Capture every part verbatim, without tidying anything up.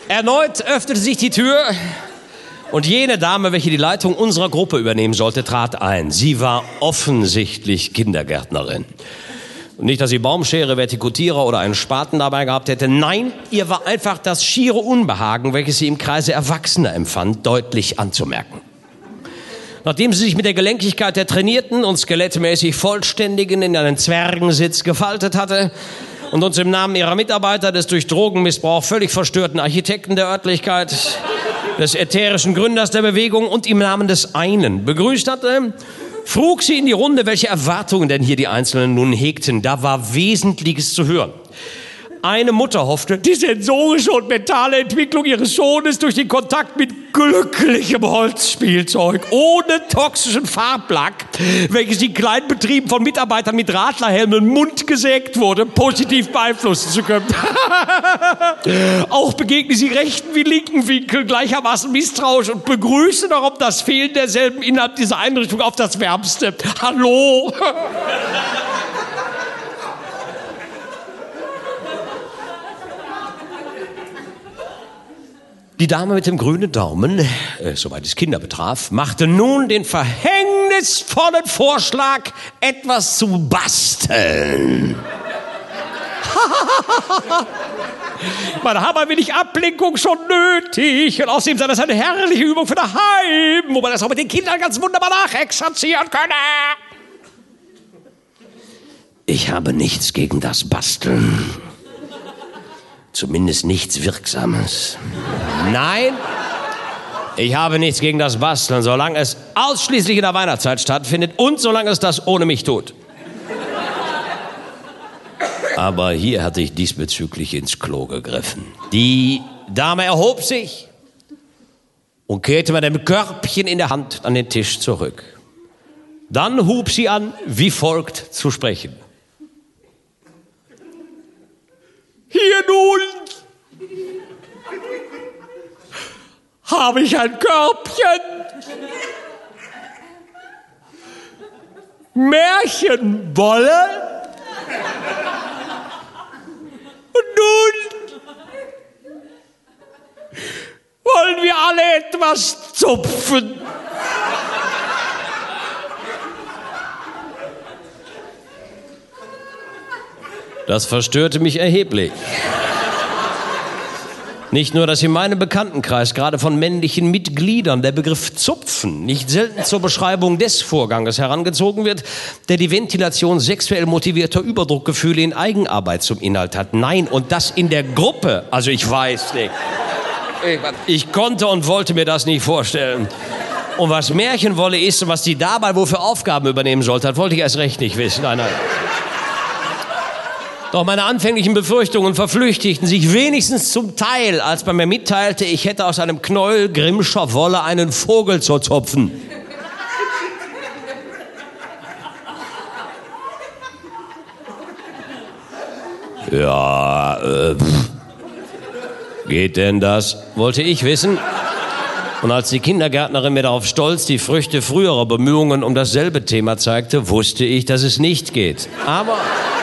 Erneut öffnete sich die Tür und jene Dame, welche die Leitung unserer Gruppe übernehmen sollte, trat ein. Sie war offensichtlich Kindergärtnerin. Und nicht, dass sie Baumschere, Vertikutierer oder einen Spaten dabei gehabt hätte. Nein, ihr war einfach das schiere Unbehagen, welches sie im Kreise Erwachsener empfand, deutlich anzumerken. Nachdem sie sich mit der Gelenkigkeit der Trainierten und skelettmäßig Vollständigen in einen Zwergensitz gefaltet hatte und uns im Namen ihrer Mitarbeiter, des durch Drogenmissbrauch völlig verstörten Architekten der Örtlichkeit, des ätherischen Gründers der Bewegung und im Namen des einen begrüßt hatte, frug sie in die Runde, welche Erwartungen denn hier die Einzelnen nun hegten. Da war Wesentliches zu hören. Eine Mutter hoffte, die sensorische und mentale Entwicklung ihres Sohnes durch den Kontakt mit glücklichem Holzspielzeug, ohne toxischen Farblack, welches in kleinen Betrieben von Mitarbeitern mit Radlerhelmen und Mund gesägt wurde, positiv beeinflussen zu können. Auch begegnen sie rechten wie linken Winkel gleichermaßen misstrauisch und begrüßen darum das Fehlen derselben innerhalb dieser Einrichtung auf das Wärmste. Hallo! Die Dame mit dem grünen Daumen, äh, soweit es Kinder betraf, machte nun den verhängnisvollen Vorschlag, etwas zu basteln. Man habe ein wenig Ablenkung schon nötig und außerdem sei das eine herrliche Übung für daheim, wo man das auch mit den Kindern ganz wunderbar nachexerzieren könne. Ich habe nichts gegen das Basteln. Zumindest nichts Wirksames. Nein, ich habe nichts gegen das Basteln, solange es ausschließlich in der Weihnachtszeit stattfindet und solange es das ohne mich tut. Aber hier hatte ich diesbezüglich ins Klo gegriffen. Die Dame erhob sich und kehrte mit einem Körbchen in der Hand an den Tisch zurück. Dann hub sie an, wie folgt zu sprechen. Hier nun habe ich ein Körbchen. Märchenwolle. Und nun wollen wir alle etwas zupfen. Das verstörte mich erheblich. Nicht nur, dass in meinem Bekanntenkreis gerade von männlichen Mitgliedern der Begriff Zupfen nicht selten zur Beschreibung des Vorganges herangezogen wird, der die Ventilation sexuell motivierter Überdruckgefühle in Eigenarbeit zum Inhalt hat. Nein, und das in der Gruppe. Also ich weiß nicht. Ich, ich konnte und wollte mir das nicht vorstellen. Und was Märchenwolle ist und was die dabei wofür Aufgaben übernehmen sollte, das wollte ich erst recht nicht wissen. Nein, nein. Doch meine anfänglichen Befürchtungen verflüchtigten sich wenigstens zum Teil, als man mir mitteilte, ich hätte aus einem Knäuel Grimmscher Wolle einen Vogel zu zupfen. Ja, äh, pff. Geht denn das? Wollte ich wissen. Und als die Kindergärtnerin mir darauf stolz die Früchte früherer Bemühungen um dasselbe Thema zeigte, wusste ich, dass es nicht geht. Aber...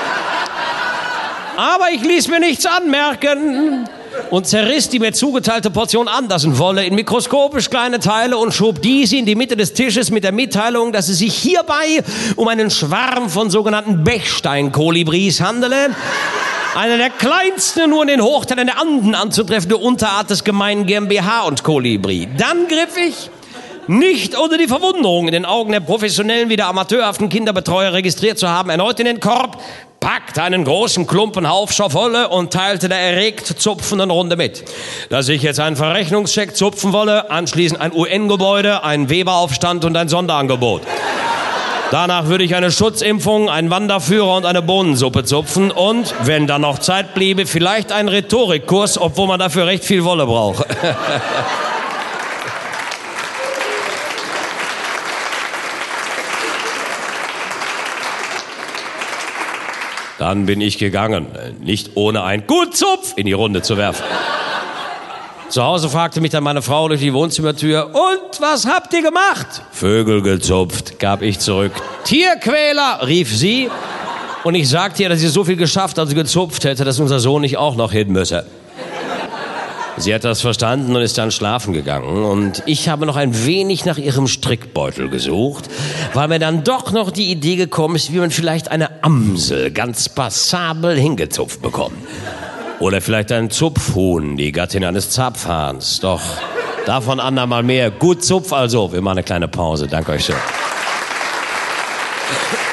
Aber ich ließ mir nichts anmerken und zerriss die mir zugeteilte Portion Andersenwolle in mikroskopisch kleine Teile und schob diese in die Mitte des Tisches mit der Mitteilung, dass es sich hierbei um einen Schwarm von sogenannten Bechsteinkolibris handele. Eine der kleinsten, nur in den Hochtälern der Anden anzutreffende Unterart des gemeinen GmbH und Kolibri. Dann griff ich, nicht ohne die Verwunderung in den Augen der professionellen wie der amateurhaften Kinderbetreuer registriert zu haben, erneut in den Korb, packte einen großen Klumpen Haufstoff Wolle und teilte der erregt zupfenden Runde mit, dass ich jetzt einen Verrechnungscheck zupfen wolle, anschließend ein U N-Gebäude, einen Weberaufstand und ein Sonderangebot. Danach würde ich eine Schutzimpfung, einen Wanderführer und eine Bohnensuppe zupfen und, wenn dann noch Zeit bliebe, vielleicht einen Rhetorikkurs, obwohl man dafür recht viel Wolle braucht. Dann bin ich gegangen, nicht ohne ein Gut Zupf in die Runde zu werfen. Zu Hause fragte mich dann meine Frau durch die Wohnzimmertür, und was habt ihr gemacht? Vögel gezupft, gab ich zurück. Tierquäler, rief sie. Und ich sagte ihr, dass sie so viel geschafft, also gezupft hätte, dass unser Sohn nicht auch noch hin müsse. Sie hat das verstanden und ist dann schlafen gegangen. Und ich habe noch ein wenig nach ihrem Strickbeutel gesucht, weil mir dann doch noch die Idee gekommen ist, wie man vielleicht eine Amsel ganz passabel hingezupft bekommt. Oder vielleicht ein Zupfhuhn, die Gattin eines Zapfhahns. Doch davon andermal mehr. Gut Zupf also. Wir machen eine kleine Pause. Danke euch schön.